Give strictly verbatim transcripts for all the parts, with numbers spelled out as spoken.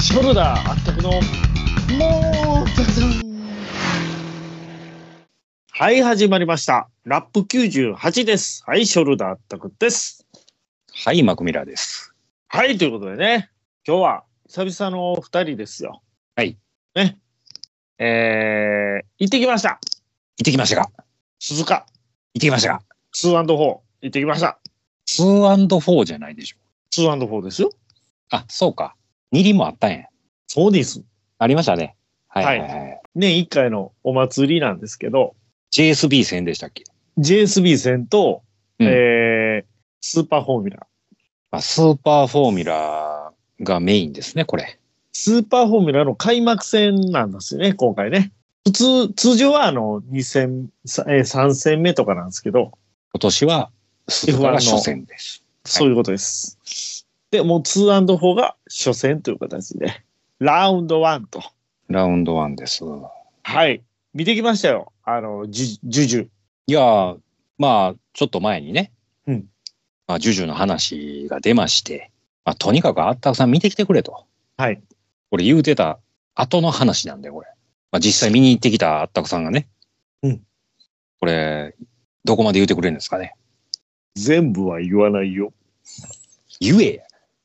ショルダーあったくのもうザザン。はい、始まりました。ラップきゅうじゅうはちです。はい、ショルダーあったくです。 はい、マクミラーです。 はい、ということでね、今日は久々のふたりですよ。 はい。 ね。えー、行ってきました。 行ってきましたか。 鈴鹿。 行ってきましたか。 ツーアンドフォー 行ってきました。 ツーアンドフォー じゃないでしょ。 ツーアンドフォー ですよ。 あ、そうか。に輪もあったんや。 そうです。 ありましたね。はいはいはい。 はい、年いっかいのお祭りなんですけど、 ジェイエスビー 戦でしたっけ？ ジェイエスビー 戦と、 うん、 えー、スーパーフォーミュラ。 まあ、スーパーフォーミュラーがメインですね、これ。 スーパーフォーミュラの開幕戦なんですよね、今回ね。普通、通常はあの、に戦、えー、さん戦目とかなんですけど、 今年は鈴鹿が初戦です。 そういうことです。はい、で、もう ツーアンドフォー が初戦という形で、ラウンドワンと。 ラウンドワンです。 はい。見てきましたよ。あの、ジュジュジュ。 いやー、まあ、ちょっと前にね、 うん。 まあ、ジュジュの話が出まして、まあ、とにかくあったくさん見てきてくれと。 はい。 これ言うてた後の話なんで、これ。まあ、実際見に行ってきたあったくさんがね。 うん。 これ、どこまで言うてくれるんですかね。 全部は言わないよ。 言えや。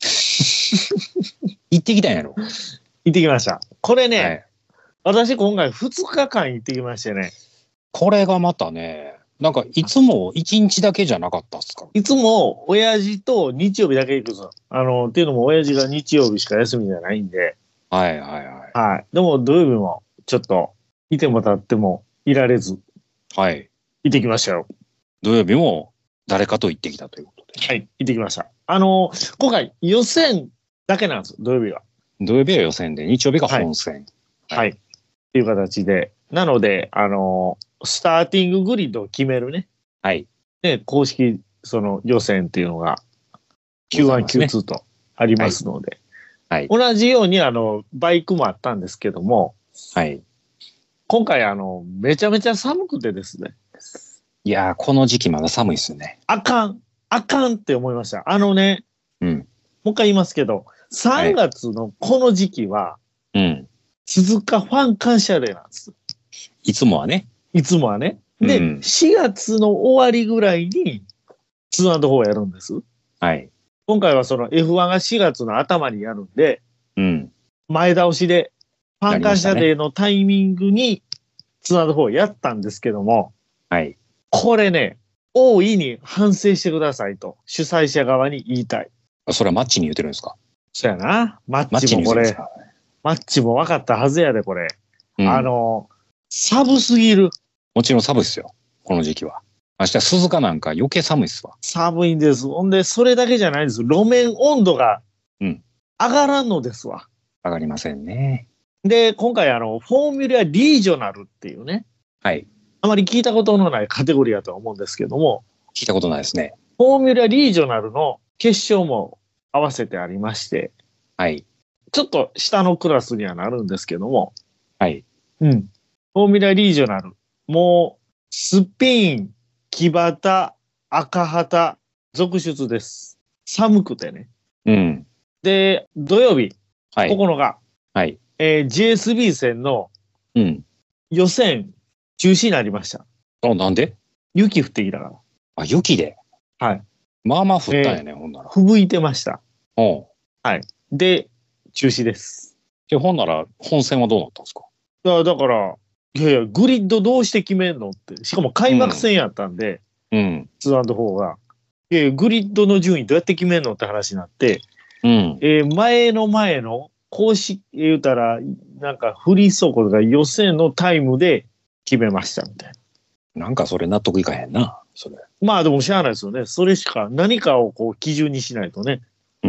行ってきたんやろ。 行ってきました。これね、はい、私今回ふつかかん行ってきましてね。 これがまたね、なんかいつもいちにちだけじゃなかったっすか？ いつも親父と日曜日だけ行くぞ。あの、っていうのも親父が日曜日しか休みじゃないんで。 はいはいはい。 はい。でも土曜日もちょっといても立ってもいられず。 はい。 行ってきましたよ。 土曜日も誰かと行ってきたということで。 はい。行ってきました。あの、今回予選だけなんです、土曜日は。 土曜日は予選で、日曜日が本戦。 はい。はい、っていう形で。なので、あの、スターティンググリッドを決めるね。 はい。 で、公式、その予選っていうのが、キューワン、キューツー とありますので。はい。はい、同じように、あの、バイクもあったんですけども。 はい。 今回、あの、めちゃめちゃ寒くてですね。 いやー、この時期まだ寒いっすね。 あかん。あかんって思いました。あのね。 うん。 もう一回言いますけど、さんがつのこの時期は、 はい、うん。 鈴鹿ファン感謝デーなんです。 いつもはね。 いつもはね。で、うん、しがつの終わりぐらいに ツーアンドフォー やるんです。 はい。 今回はその エフワン がしがつの頭にやるんで、 うん。 前倒しで、ファン感謝デーのタイミングに ツーアンドフォー やったんですけども、 はい。 これね、大いに反省してくださいと、主催者側に言いたい。 それはマッチに言ってるんですか？ そうやな。マッチもこれ、マッチも分かったはずやで、これ。うん、あの、寒すぎる。 もちろん寒いっすよ。この時期は。明日鈴鹿なんか余計寒いっすわ。 寒いんです。ほんで、それだけじゃないんです。路面温度が上がらんのですわ。 うん、上がりませんね。 で、今回、あの、フォーミュラリージョナルっていうね。 はい。 あまり聞いたことのないカテゴリーだとは思うんですけども。 聞いたことないですね。 フォーミュラリージョナルの決勝も合わせてありまして。 はい。 ちょっと下のクラスにはなるんですけども。 はい。 うん。フォーミュラリージョナル。もう、スピン、木旗、赤旗、続出です。寒くてね。 うん。 で、土曜日、 はい、 ここのか。 はい。 えー、ジェイエスビー 戦の予選中止になりました。 うん、あ、なんで？ 雪降ってきたから。 あ、雪で？ はい。 まあまあ降ったんやね、えー、ほんなら。 吹雪いてました。 うん。 はい。で、中止です。 え、ほんなら本戦はどうなったんですか？ いや、だから、いやいや、グリッドどうして決めんのって。しかも開幕戦やったんで、 うん。 ツーアンドフォー が。いやいや、グリッドの順位どうやって決めんのって話になって、 うん。 えー、前の前の公式言うたら、なんかフリー走行が予選のタイムで決めましたみたいな。なんかそれ納得いかへんな、それ。 まあでもしゃあないですよね。それしか、何かをこう基準にしないとね。 うん。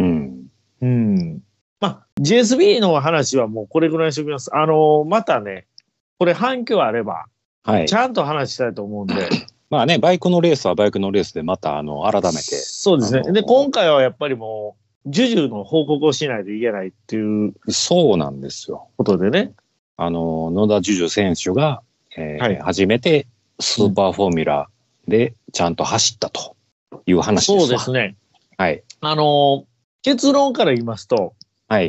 うん。まあ、ジェイエスビー の話はもうこれぐらいにしておきます。あの、またね、これ反響あれば、はい、ちゃんと話したいと思うんで。 まあね、バイクのレースはバイクのレースでまた、あの、改めて。 そうですね。で、今回はやっぱりもう、ジュジュの報告をしないといけないっていう。 そうなんですよ。 ことでね。 あの、野田ジュジュ選手が、えーはい、初めてスーパーフォーミュラでちゃんと走ったという話ですわ。 そうですね。 はい。 あの、結論から言いますと、 はい。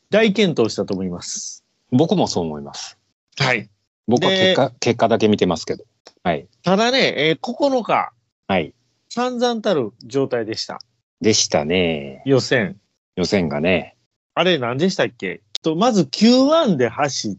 大健闘したと思います。 僕もそう思います。 はい。 僕は結果、結果だけ見てますけど。はい。 ただね、えー、ここのか。 はい。 散々たる状態でした。 でしたね。 予選。 予選がね。 あれ何でしたっけ？とまず キューワン で走って、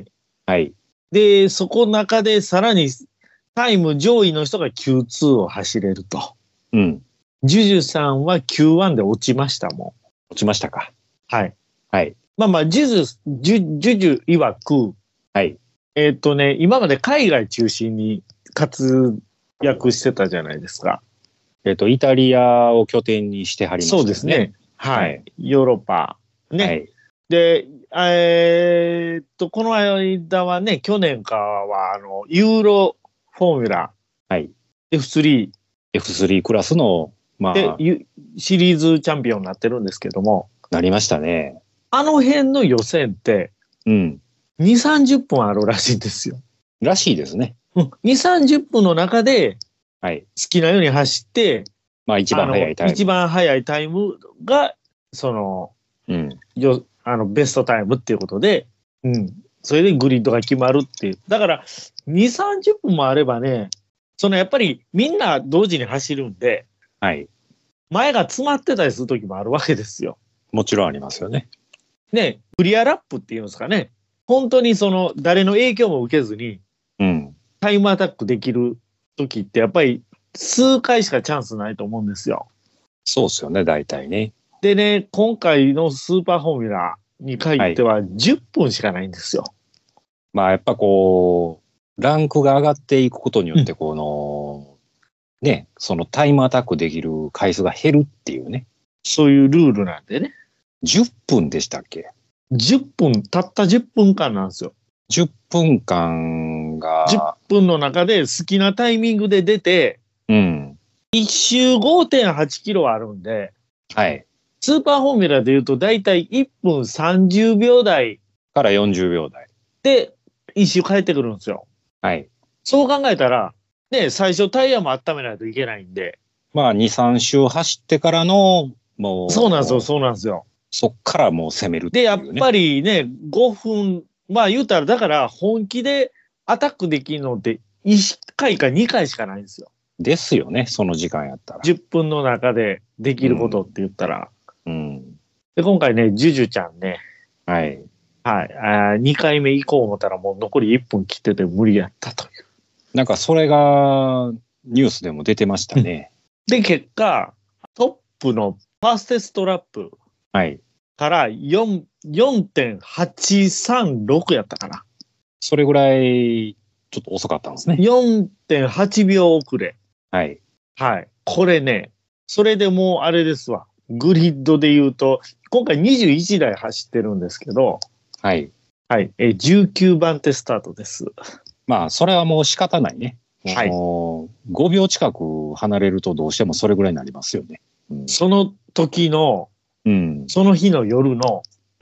はい。 で、そこの中でさらにタイム上位の人が キューツー を走れると。 うん。 ジュジュさんは キューワン で落ちましたもん。 落ちましたか。 はい。 はい。 まあまあ、ジュジュ、ジュジュジュ曰く、 はい。 えっとね、今まで海外中心に活躍してたじゃないですか。 えっと、イタリアを拠点にしてはりましたね。 そうですね。はい。はい、ヨーロッパ。ね。はい、で、えー、っと、この間はね、去年かは、あの、ユーロフォーミュラ。 はい。 エフスリー。 エフスリー クラスの、まあ。 で、シリーズチャンピオンになってるんですけども。 なりましたね。 あの辺の予選って、 うん。 に、さんじゅっぷんあるらしいんですよ。 らしいですね。 うん。に、さんじゅっぷんの中で、 はい。 好きなように走って、 まあ一番早いタイム。 一番早いタイムが、その、 うん。 よ、あの、ベストタイムっていうことで、うん。それでグリッドが決まるっていう。だから、に、さんじゅっぷんもあればね、そのやっぱりみんな同時に走るんで、 はい。 前が詰まってたりする時もあるわけですよ。 もちろんありますよね。 ね、クリアラップっていうんですかね。本当にその、誰の影響も受けずに、 うん。 タイムアタックできる時ってやっぱり数回しかチャンスないと思うんですよ。 そうですよね、大体ね。 でね、今回のスーパーフォーミュラに限ってはじゅっぷんしかないんですよ。はい、 まあやっぱこう、ランクが上がっていくことによって、この、うん、ね、そのタイムアタックできる回数が減るっていうね。 そういうルールなんでね。 じゅっぷんでしたっけ？ じゅっ 分、たったじゅっぷんかんなんですよ。 じゅっぷんかんが。 じゅっぷんの中で好きなタイミングで出て、 うん。 いち周 ごてんはち キロあるんで、 はい。 スーパーフォーミュラで言うとだいたいいっぷんさんじゅうびょう台。 からよんじゅうびょう台。 で、いち周帰ってくるんですよ。 はい。 そう考えたら、ね、最初タイヤも温めないといけないんで。 まあ、に、さん周走ってからの、もう。 そうなんですよ、そうなんですよ。 そっからもう攻めるっていう、 ね。 で、やっぱりね、ごふん、まあ言うたら、だから本気でアタックできるのっていっかいかにかいしかないんですよ。 ですよね、その時間やったら。 じゅっぷんの中でできることって言ったら。 うん。うん、 で、今回ね、ジュジュちゃんね。 はい。 はい。あにかいめ行こう思ったらもう残りいっぷん切ってて無理やったという。 なんかそれがニュースでも出てましたね。 うん、で、結果、トップのファーステストラップ。 はい。 からよんてんはちさんろく やったかな。 それぐらい、ちょっと遅かったんですね。 よんてんはちびょう遅れ。 はい。 はい。これね、それでもうあれですわ。グリッドで言うと、今回にじゅういちだい走ってるんですけど、 はい。 はい。え、じゅうきゅうばん手スタートです。 まあ、それはもう仕方ないね。はい。ごびょう近く離れるとどうしてもそれぐらいになりますよね。 うん、その時の、 うん、 その日の夜の、 うん。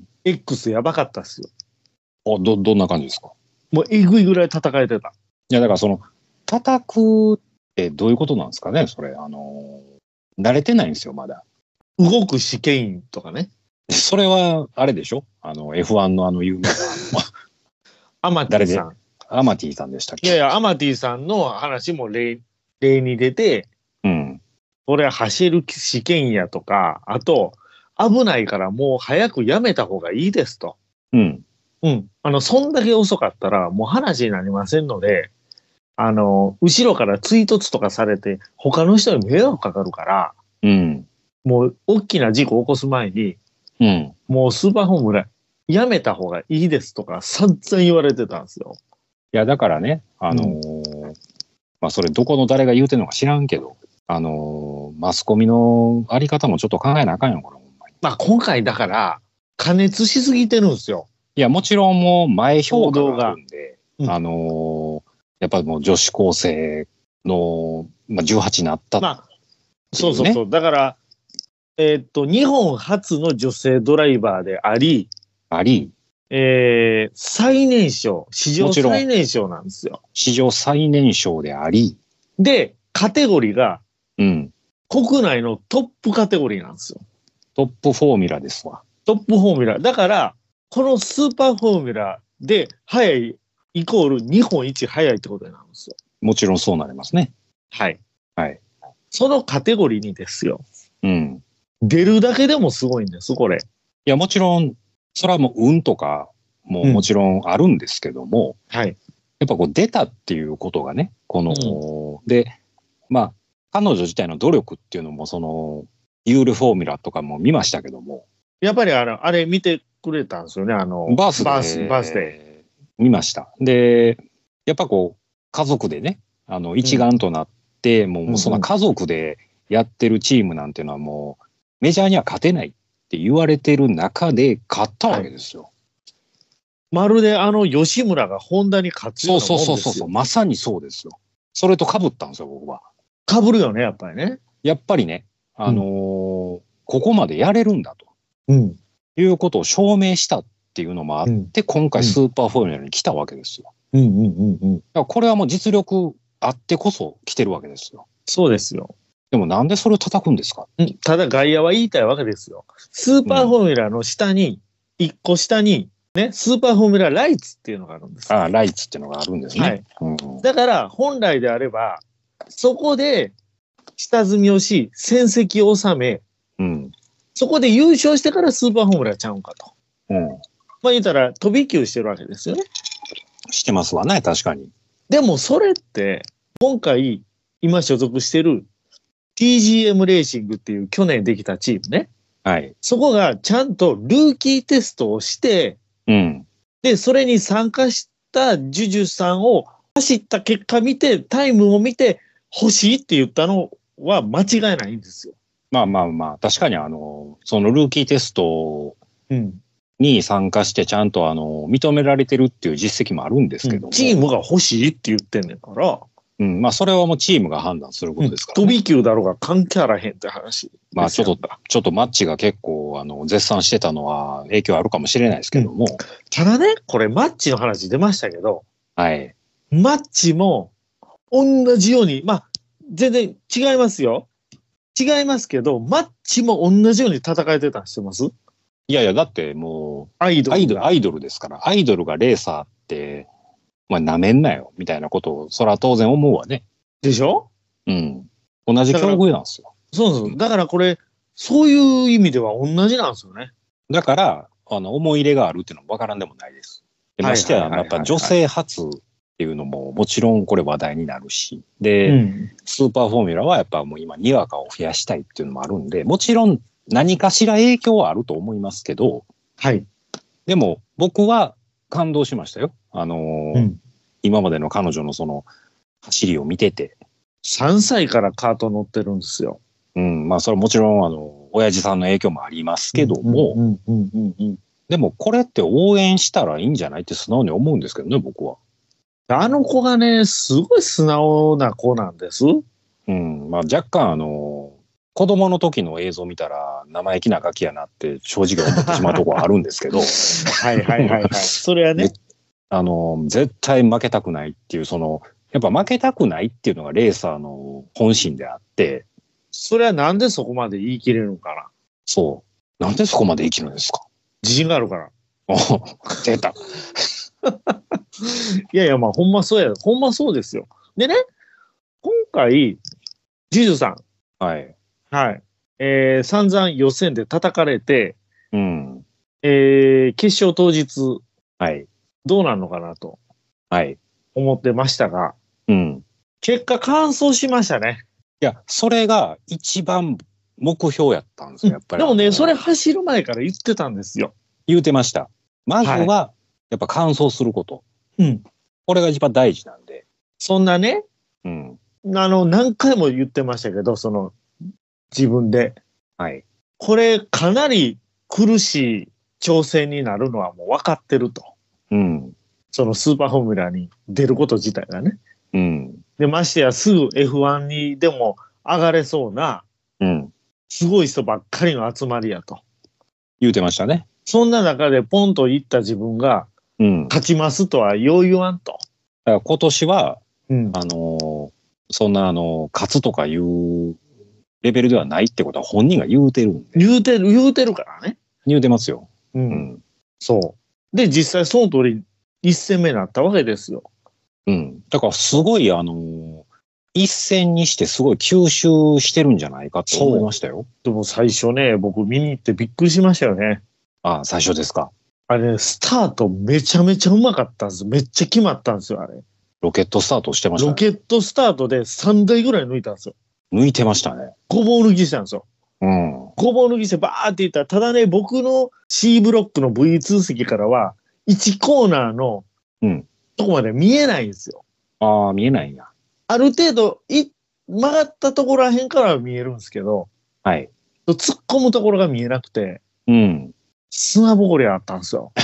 X やばかったっすよ。 あ、ど、どんな感じですか？ もうえぐいぐらい叩かれてた。 いや、だからその、叩くってどういうことなんですかね、それ。あの、慣れてないんですよ、まだ。 動く試験員とかね。 それは、あれでしょ？あの、エフワン のあの有名な。 アマティさん。 アマティさんでしたっけ？ いやいや、アマティさんの話も例、例に出て、 うん。 これは走る試験やとか、あと、危ないからもう早くやめた方がいいですと。 うん。 うん。あの、そんだけ遅かったらもう話になりませんので、あの、後ろから追突とかされて、他の人に迷惑かかるから、 うん。 もう大きな事故を起こす前に、 うん。 もうスーパーホームラやめた方がいいですとか、散々言われてたんですよ。 いや、だからね、あのーうん、まあ、それどこの誰が言うてんのか知らんけど、あのー、マスコミのあり方もちょっと考えなあかんよ、これ。 まあ、今回だから、加熱しすぎてるんですよ。 いや、もちろんもう前評価があるんで、うん、あのー、やっぱりもう女子高生の、まあ、じゅうはちになったっていうね、まあ、 そうそうそう。だから、えー、っと、日本初の女性ドライバーであり、 あり、 えー、最年少、史上最年少なんですよ。 史上最年少であり、 で、カテゴリーが、 うん。 国内のトップカテゴリーなんですよ。 トップフォーミュラですわ。 トップフォーミュラ。だから、このスーパーフォーミュラで速いイコール日本一速いってことになるんですよ。 もちろんそうなりますね。 はい。 はい。 そのカテゴリーにですよ。 うん。 出るだけでもすごいんです、これ。 いや、もちろん、それはもう運とかももちろんあるんですけども、 うん、はい。 やっぱこう出たっていうことがね、この、うん、で、まあ、彼女自体の努力っていうのも、その、ユールフォーミュラとかも見ましたけども。 やっぱりあの、あれ見てくれたんですよね、あの、 バースデー。 バース、バースデー。見ました。で、やっぱこう、家族でね、あの、一丸となって、うん、もう、もうそんな家族でやってるチームなんていうのはもう、メジャーには勝てないって言われてる中で勝ったわけですよ。はい、 まるであの吉村がホンダに勝つようなもんですよ。 そうそうそうそう、まさにそうですよ。それと被ったんですよ、僕は。 被るよね、やっぱりね。 やっぱりね、あのーうん、ここまでやれるんだと、 うん、 いうことを証明したっていうのもあって、うん、今回スーパーフォーミュラに来たわけですよ。 うんうんうんうん、だからこれはもう実力あってこそ来てるわけですよ。 そうですよ。 でもなんでそれを叩くんですか？ うん、ただ外野は言いたいわけですよ。スーパーフォーミュラの下に、いっこ下に、ね、スーパーフォーミュラライツっていうのがあるんです。 ああ、ライツっていうのがあるんですね。はいうん、だから本来であれば、そこで下積みをし、戦績を収め、 うん、 そこで優勝してからスーパーフォーミュラちゃうんかと。 うん、 まあ言ったら飛び級してるわけですよね。 してますわね、確かに。 でもそれって、今回、今所属してる ティージーエム レーシングっていう去年できたチームね。 はい。 そこがちゃんとルーキーテストをして、 うん。 で、それに参加したジュジュさんを走った結果見て、タイムを見て欲しいって言ったのは間違いないんですよ。 まあまあまあ、確かにあの、そのルーキーテストに参加してちゃんとあの、認められてるっていう実績もあるんですけども、うん、 チームが欲しいって言ってんねんから。 うん、まあそれはもうチームが判断することですから、ね、 うん、飛び級だろうが関係あらへんって話。 まあちょっと、ちょっとマッチが結構あの絶賛してたのは影響あるかもしれないですけども。うん、 ただね、これマッチの話出ましたけど、 はい。 マッチも同じように、まあ全然違いますよ。違いますけど、マッチも同じように戦えてたんしてます？ いやいや、だってもう、 アイドル。 アイドル、アイドルですから、アイドルがレーサーって、まあ、なめんなよ、みたいなことを、それは当然思うわね。 でしょ？ うん。同じ境遇なんですよ。 そうそう。だからこれ、そういう意味では同じなんですよね。 だから、あの、思い入れがあるっていうのもわからんでもないです。でましてや、やっぱ女性初っていうのも、もちろんこれ話題になるし、で、うん、スーパーフォーミュラはやっぱもう今、にわかを増やしたいっていうのもあるんで、もちろん何かしら影響はあると思いますけど、 はい。 でも、僕は感動しましたよ。あのー、うん、今までの彼女のその走りを見てて。 さんさいからカート乗ってるんですよ。 うん、まあそれはもちろんあの親父さんの影響もありますけども、でもこれって応援したらいいんじゃないって素直に思うんですけどね、僕は。 あの子がね、すごい素直な子なんです。 うん、まあ若干あの子供の時の映像見たら生意気なガキやなって正直思ってしまうところあるんですけど。 はいはいはいはい。それはね。 あの絶対負けたくないっていうそのやっぱ負けたくないっていうのがレーサーの本心であって。 それはなんでそこまで言い切れるのかな。 そう。なんでそこまで言い切るんですか。 自信があるから。 お出た。 いやいや、まあほんまそうや。ほんまそうですよ。でね、今回、ジュジュさん。 はい。 はい。えー、散々予選で叩かれて、 うん。 えー、決勝当日。 はい。 どうなるのかなと。 はい。 思ってましたが。 うん。 結果完走しましたね。 いや、それが一番目標やったんですよ、やっぱり。 でもね、それ走る前から言ってたんですよ。 言うてました。まずは、やっぱ完走すること。 うん。 これが一番大事なんで。 そんなね、 うん。 あの、何回も言ってましたけど、その、自分で。 はい。 これ、かなり苦しい挑戦になるのはもう分かってると。 うん。 そのスーパーフォーミュラに出ること自体がね。 うん。 で、ましてやすぐ エフワン にでも上がれそうな、 うん。 すごい人ばっかりの集まりやと。 言うてましたね。 そんな中でポンと行った自分が、うん、勝ちますとはよう言わんと。 だから今年は、 うん、 あのー、そんなあのー、勝つとかいうレベルではないってことは本人が言うてるんで。 言うてる、言うてるからね。 言うてますよ。 うん。 うん。 そう。で、実際その通り一戦目になったわけですよ。 うん。だからすごい、あのー一戦にしてすごい吸収してるんじゃないかと思いましたよ。 でも最初ね、僕見に行ってびっくりしましたよね。 ああ、最初ですか。 あれね、スタートめちゃめちゃうまかったんですよ。めっちゃ決まったんですよ、あれ。 ロケットスタートしてましたね。 ロケットスタートでさんだいぐらい抜いたんですよ。 抜いてましたね。 ごぼう抜きしたんですよ。 うん。 ごぼう抜きしてバーっていったら、ただね、僕の C ブロックの ブイツー 席からは、いちコーナーのうんとこまで見えないんですよ。 ああ、見えないんや。 ある程度、い、曲がったところらへんからは見えるんですけど、 はい。 突っ込むところが見えなくて、 うん。 砂ぼこりあったんですよ。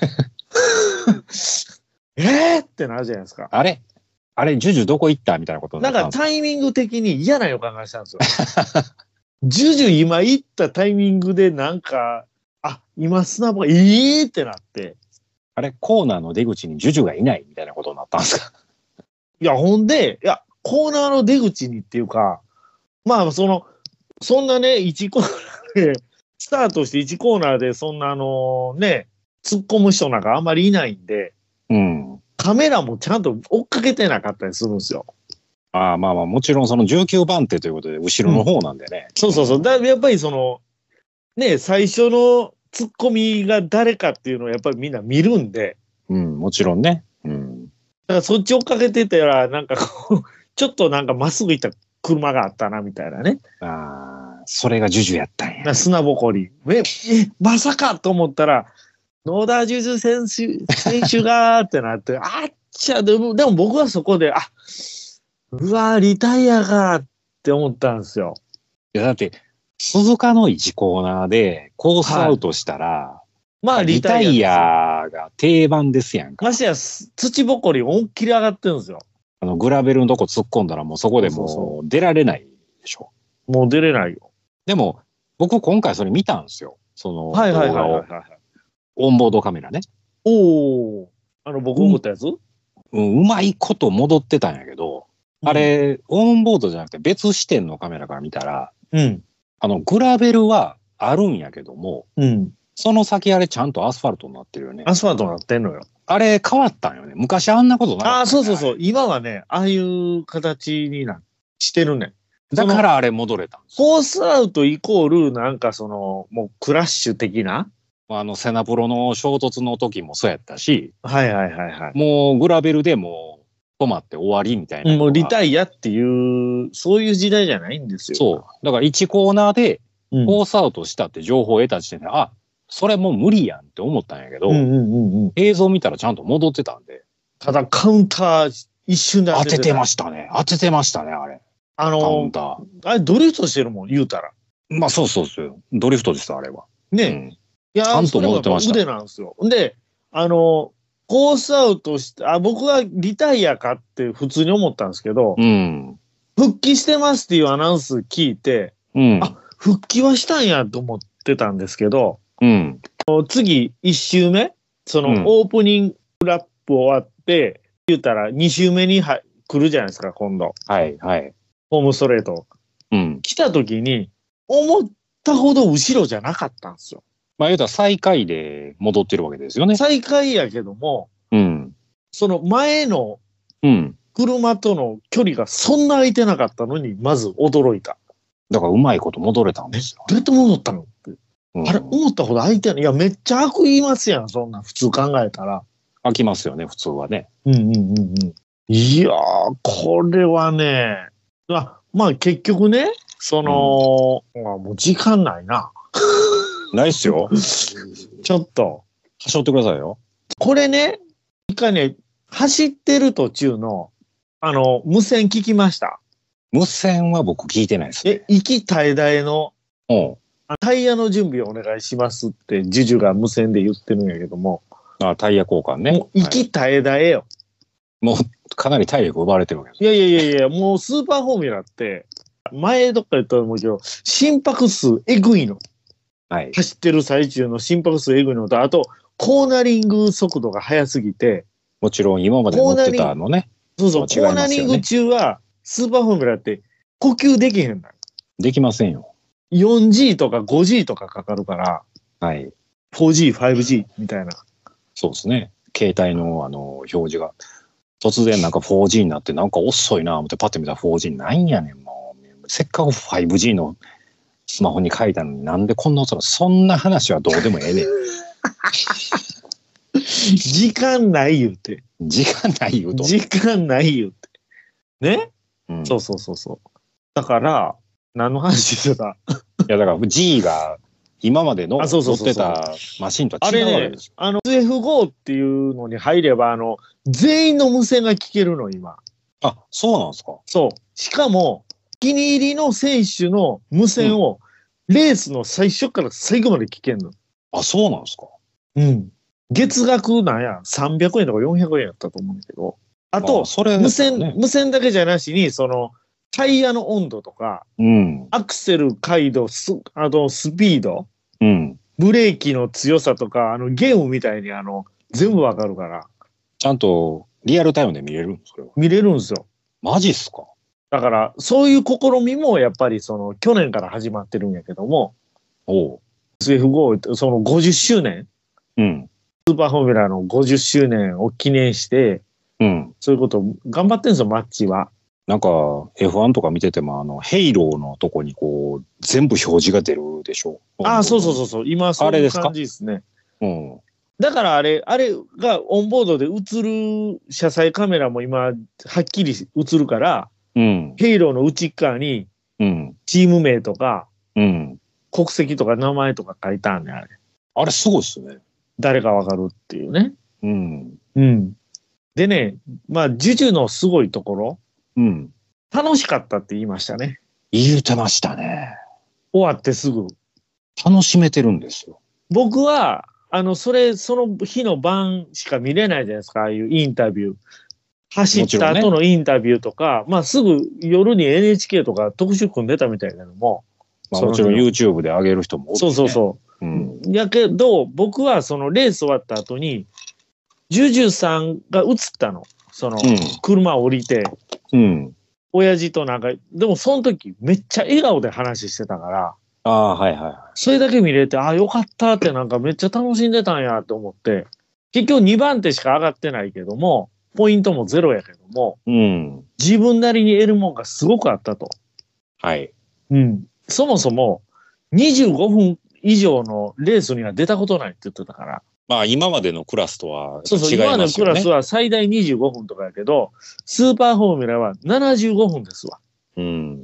えーってなるじゃないですか。 あれあれ、ジュジュどこ行ったみたいなことにななったんですか。 んかタイミング的に嫌な予感がしたんですよ。ジュジュ今行ったタイミングでなんか、あ、今砂ぼこり、えーってなって。 あれ、コーナーの出口にジュジュがいないみたいなことになったんですか。 いや、ほんで、いや、コーナーの出口にっていうか、まあ、その、そんなね、いちコーナーで、スタートしていちコーナーで、そんなあのね、突っ込む人なんかあんまりいないんで、 うん。 カメラもちゃんと追っかけてなかったりするんですよ。 ああ、まあまあ、もちろんそのじゅうきゅうばん手ということで、後ろの方なんでね。 そうそうそう。だやっぱりその、ね、最初の突っ込みが誰かっていうのをやっぱりみんな見るんで、 うん、もちろんね。うん。 だからそっち追っかけてたら、なんかこう、ちょっとなんかまっすぐ行った車があったな、みたいなね。 ああ、それがジュジュやったんや。 な砂ぼこり。え、え、まさかと思ったら、野田樹樹選手、選手がーってなって、あっちゃ、でも、でも僕はそこで、あ、うわー、リタイアかーって思ったんですよ。 いや、だって、鈴鹿のいちコーナーでコースアウトしたら、 まあ、 リタリタイイア。 アが定番ですやんか。 ましてや、土ぼこり思いっきり上がってるんですよ。 あの、グラベルのとこ突っ込んだらもうそこでそうそうもう出られないでしょ。 もう出れないよ。 でも、僕今回それ見たんですよ。その動はいはいはい画をはい。。 オンボードカメラね。 おー。あの、僕思ったやつ、 うん、うまいこと戻ってたんやけど、あれ、オンボードじゃなくて別視点のカメラから見たら、 うん。 あの、グラベルはあるんやけども、 うん。 その先あれちゃんとアスファルトになってるよね。 アスファルトになってんのよ。 あれ変わったんよね。昔あんなことなかった、ね。 ああ、そうそうそう。今はね、ああいう形にな、してるね。 だからあれ戻れたんですよ。 コースアウトイコール、なんかその、もうクラッシュ的な。 あの、セナプロの衝突の時もそうやったし、 はいはいはいはい。 もうグラベルでもう止まって終わりみたいな。 もうリタイアっていう、そういう時代じゃないんですよ。 そう。だからいちコーナーでうん。 コースアウトしたって情報を得た時点で、あ、それもう無理やんって思ったんやけど、 うんうんうんうん。 映像見たらちゃんと戻ってたんで。 ただカウンター一瞬で当ててまししたね。当ててましたね、あれ。 た。あカウのンター。 あれドリフトしてるもん、言うたら。 まあそうそうそう。ドリフトです、あれは。 ね。 うん、 いや、 ちゃんと戻ってましたそれは腕なんですよ。で、あの、コースアウトして、あ、僕はリタイアかって普通に思ったんですけど、 うん。 復帰してますっていうアナウンス聞いて、 うん。 あ、復帰はしたんやと思ってたんですけど、 うん。 次いち周目、そうんのオープニングラップ終わって、言うたらに周目には来るじゃないですか、今度。 はい、はい。 ホームストレート。 うん。 来た時に、思ったほど後ろじゃなかったんですよ。 まあ言うたら最下位で戻ってるわけですよね。 最下位やけども、 うん。 その前のうん。 車との距離がそんな空いてなかったのに、まず驚いた。 だからうまいこと戻れたんですよ。 どうやって戻ったのって。 うん、 あれ、思ったほど空いてない。いや、めっちゃ悪言いますやん、そんな普通考えたら。 飽きますよね、普通はね。 うんうんうんうん。いやー、これはね、あまあ結局ね、その、うん、まあ、もう時間ないな。 ないっすよ。 ちょっと。 はしょってくださいよ。 これね、一回ね、走ってる途中の、あの、無線聞きました。 無線は僕聞いてないですね。 え、行き絶え絶えの、 うん。 タイヤの準備をお願いしますって、ジュジュが無線で言ってるんやけども。 あ、タイヤ交換ね。 もう行き絶え絶えよ。 はい、もうかなり体力奪われてるわけです。 いやいやいやいや、もうスーパーフォーミュラって、前どっか言ったと思うけど、心拍数えぐいの。 はい。 走ってる最中の心拍数えぐいのと、あと、コーナリング速度が速すぎて。 もちろん今まで乗ってたのね。 そうそう、コーナリング中は、スーパーフォーミュラって呼吸できへんのよ。 できませんよ。 よんジー とか ごジー とかかかるから。 はい。 フォージー、ファイブジー みたいな。 そうですね。携帯のあの表示が突然なんか フォージー になってなんか遅いな思ってパッて見たら フォージー なんやねんもう。せっかく ファイブジー のスマホに書いたのになんでこんな遅いの。そんな話はどうでもええねん。 時間ない言うて。 時間ない言うと。 時間ない言うて。ね、 うん、 そうそうそうそう。だから、何の話してたいやだから G が今までの乗ってたマシンとは違うわけですよ。 あの エスエフフォー っていうのに入れば、あの、全員の無線が聞けるの、今。 あ、そうなんですか。 そう。しかも、お気に入りの選手の無線を、レースの最初から最後まで聞けんの。 あ、そうなんですか。 うん。月額なんや、さんびゃくえんとかよんひゃくえんやったと思うんだけど。あと、あそれ、ね、無線、無線だけじゃなしに、その、タイヤの温度とか、 うん、 アクセル回路、ス、あの、スピード、 うん、 ブレーキの強さとか、あの、ゲームみたいに、あの、全部わかるから。 ちゃんと、リアルタイムで見れるんですか。 見れるんですよ。 マジっすか。 だから、そういう試みも、やっぱり、その、去年から始まってるんやけども、 おう。 エスエフフォー、そのごじゅっしゅうねん、 うん。 スーパーフォーミュラのごじゅっしゅうねんを記念して、 うん。 そういうことを頑張ってんですよ、マッチは。 なんか エフワン とか見てても、あの、ヘイローのとこにこう、全部表示が出るでしょ。 ああ、そうそうそうそう。今、そういう感じですね。 うん。 だからあれ、あれがオンボードで映る車載カメラも今、はっきり映るから、 うん。 ヘイローの内側に、 うん。 チーム名とか、 うん。 国籍とか名前とか書いたんね、あれ。 あれすごいっすね。 誰かわかるっていうね。 うん。 うん。でね、まあ、ジュジュのすごいところ、 うん。 楽しかったって言いましたね。 言うてましたね。 終わってすぐ。 楽しめてるんですよ。 僕は、あの、それ、その日の晩しか見れないじゃないですか、ああいうインタビュー。走った後のインタビューとか、ね、まあすぐ夜に エヌエイチケー とか特集組んでたみたいなのも。 まあもちろん YouTube で上げる人も多い、ね。 そうそうそう。うん。やけど、僕はそのレース終わった後に、ジュジュさんが映ったの。その、車降りて。 うん。 親父となんか、でもその時めっちゃ笑顔で話してたから。 ああ、はいはい。 それだけ見れて、ああ、よかったってなんかめっちゃ楽しんでたんやと思って、結局にばん手しか上がってないけども、ポイントもゼロやけども、 うん、 自分なりに得るもんがすごくあったと。 はい。 うん。そもそも、にじゅうごふん以上のレースには出たことないって言ってたから。 まあ今までのクラスとは違いますよね。 そうそう、今までのクラスは最大にじゅうごふんとかやけど、スーパーフォーミュラはななじゅうごふんですわ。 うん。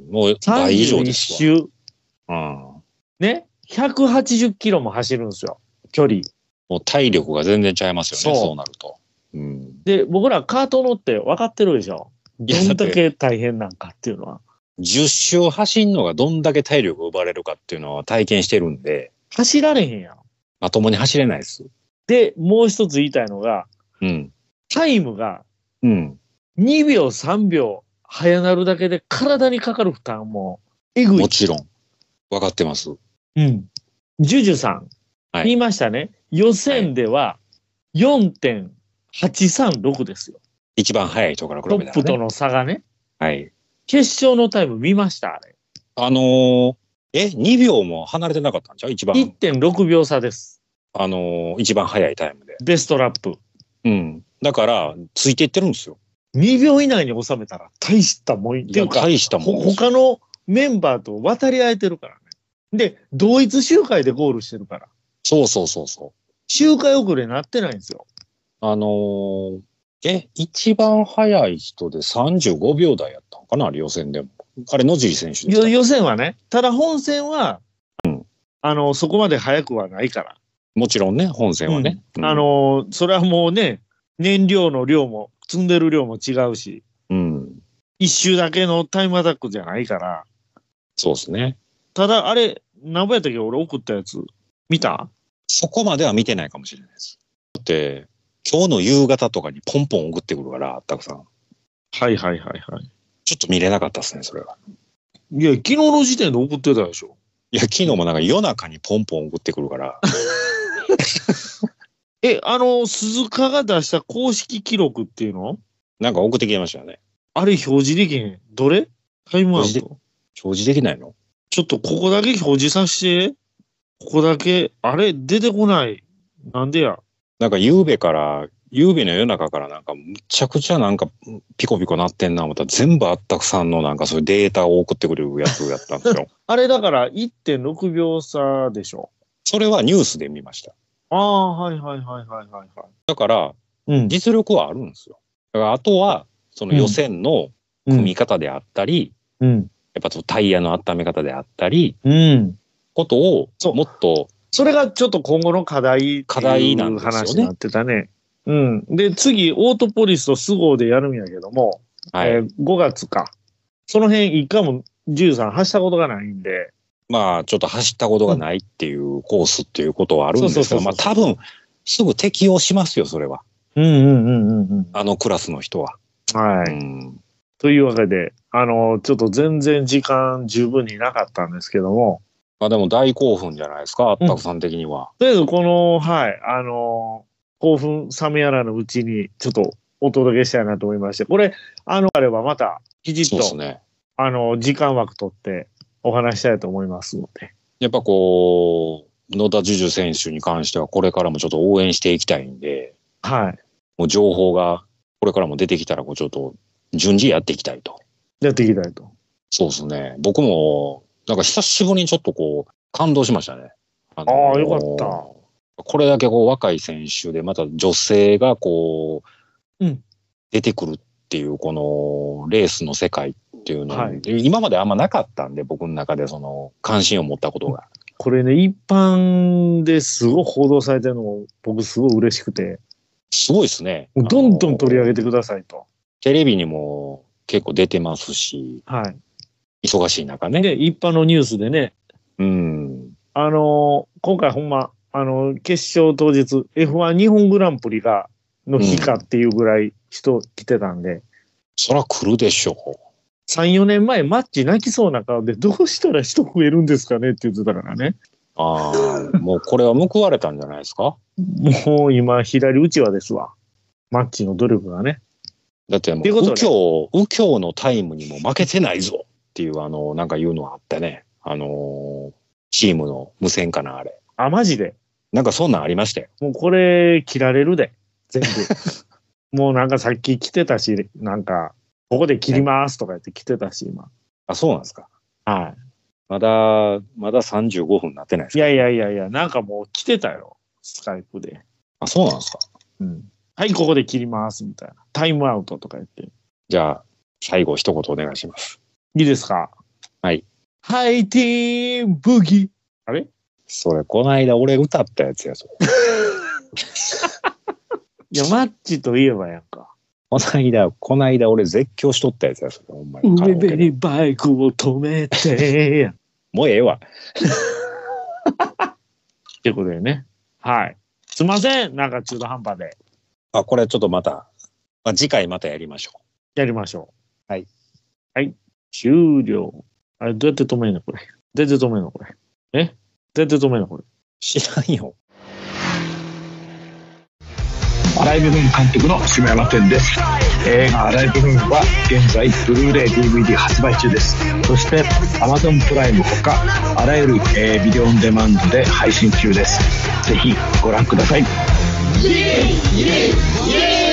もう倍以上ですわ。 さんじゅういっ周。 うん。 ね。ひゃくはちじゅっキロも走るんですよ。距離。 もう体力が全然ちゃいますよね、そう、そうなると。 うん、で、僕らカート乗って分かってるでしょ。どんだけ大変なんかっていうのは。 じゅっ周走んのがどんだけ体力を奪われるかっていうのは体験してるんで。 走られへんやん。 まともに走れないです。 で、もう一つ言いたいのが、 うん、 タイムが、 うん、 にびょう、さんびょう早なるだけで体にかかる負担もえぐい。 もちろん。分かってます。 うん。ジュジュさん、はい、言いましたね。予選では よんてんはちさんろく ですよ。 一番早いところから比べたら、ね、 トップとの差がね。 はい。 決勝のタイム見ましたあれ。 あのー、え、にびょうも離れてなかったんちゃう一番。 いってんろくびょう差です。 あのー、一番早いタイムで。 ベストラップ。 うん。だから、ついていってるんですよ。 にびょう以内に収めたら大したもん。っていうか、 大したもん。 他のメンバーと渡り合えてるからね。で、同一周回でゴールしてるから。 そうそうそうそう。 周回遅れなってないんですよ。 あのー、え、一番早い人でさんじゅうごびょう台やったのかな、予選でも。あれ、野尻選手ですか。 予選はね。ただ本戦は、うん、あの、そこまで早くはないから。 もちろんね、本戦はね。 うん、あのー、それはもうね、燃料の量も、積んでる量も違うし。 うん。 一周だけのタイムアタックじゃないから。 そうですね。 ただ、あれ、何ぼやったっけ俺送ったやつ。見た？ そこまでは見てないかもしれないです。だって、今日の夕方とかにポンポン送ってくるから、たくさん。 はいはいはいはい。 ちょっと見れなかったですね、それは。 いや、昨日の時点で送ってたでしょ。 いや、昨日もなんか夜中にポンポン送ってくるから。 え、あの、鈴鹿が出した公式記録っていうの？ なんか送ってきましたよね。 あれ表示できへん。どれ？タイムアウト？ 表示できないの？ ちょっとここだけ表示させて。 ここだけ、あれ、出てこない。なんでや。 なんか、夕べから、夕べの夜中からなんか、むちゃくちゃなんか、ピコピコなってんな、思ったら、全部あったくさんのなんかそういうデータを送ってくれるやつやったんですよ。 あれだから いってんろくびょう差でしょ。 それはニュースで見ました。 ああ、はいはいはいはいはい。 だから、 うん、 実力はあるんですよ。だから、あとは、その予選の組み方であったり、 うん、 やっぱタイヤの温め方であったり、 うん、 ことをもっと、 それがちょっと今後の課題課題なんですよね。 話になってたね。うん。で、次、オートポリスとスゴーでやるんやけども、はい、えー、ごがつか。その辺一回もじゅうさん走ったことがないんで。 まあ、ちょっと走ったことがないっていうコースっていうことはあるんですけど、まあ多分、すぐ適用しますよ、それは。 うんうんうんうんうん。 あのクラスの人は。 はい。うん、というわけで、あの、ちょっと全然時間十分になかったんですけども。 まあでも大興奮じゃないですか、あったくさん的には。 とりあえず、この、はい、あの、興奮冷めやらぬうちに、ちょっとお届けしたいなと思いまして、これ、あの、あればまた、きちっと、そうですね、あの、時間枠取ってお話したいと思いますので。 やっぱこう、野田樹樹選手に関しては、これからもちょっと応援していきたいんで、 はい。 もう情報が、これからも出てきたら、こう、ちょっと、順次やっていきたいと。 やっていきたいと。 そうですね。僕も、なんか久しぶりにちょっとこう、感動しましたね。 あのー、ああ、よかった。 これだけこう若い選手で、また女性がこう、うん、出てくるっていう、このレースの世界っていうの、はい、今まであんまなかったんで、僕の中でその関心を持ったことが。 これね、一般ですごい報道されてるのも、僕すごい嬉しくて。 すごいですね。 どんどん取り上げてくださいと。 テレビにも結構出てますし、 はい。 忙しい中ね。 で、一般のニュースでね。 うん。 あのー、今回ほんま、あの、決勝当日、エフワン 日本グランプリが、の日かっていうぐらい人来てたんで。うん、 そら来るでしょう。 さん、よねんまえ、マッチ泣きそうな顔で、どうしたら人増えるんですかねって言ってたからね。 ああ、もうこれは報われたんじゃないですか。 もう今、左打ちはですわ。マッチの努力がね。 だってもう、右京、右京のタイムにも負けてないぞっていう、あの、なんか言うのがあってね。あのー、チームの無線かな、あれ。 あ、マジで。 なんかそんなんありましたよ。 もうこれ、切られるで。全部。もうなんかさっき来てたし、なんか、ここで切りますとか言って来てたし、今。 あ、そうなんですか。 はい。 まだ、まださんじゅうごふんになってないですか。 いやいやいやいや、なんかもう来てたよ。スカイプで。 あ、そうなんですか。 うん。はい、ここで切りますみたいな。タイムアウトとか言って。 じゃあ、最後一言お願いします。 いいですか。 はい。 ハイティーンブギ。あれそれ、この間俺歌ったやつやぞ。 いや、マッチといえばやんか。 この間、この間俺絶叫しとったやつや、それ、ほんまに。 上辺にバイクを止めて。 もうええわ。 ってことでね。はい。すいません。なんか中途半端で。 あ、これちょっとまた、まあ、次回またやりましょう。 やりましょう。はい。 はい。終了。あれ、どうやって止めるのこれ。どうやって止めるのこれ。えどうやって止めるのこれ。 知らんよ。 荒井部分監督の下山天です。映画荒井部分は現在ブルーレイ ディーブイディー 発売中です。そして Amazon プライムほかあらゆる、えー、ビデオオンデマンドで配信中です。ぜひご覧ください。イエイイエイイエイ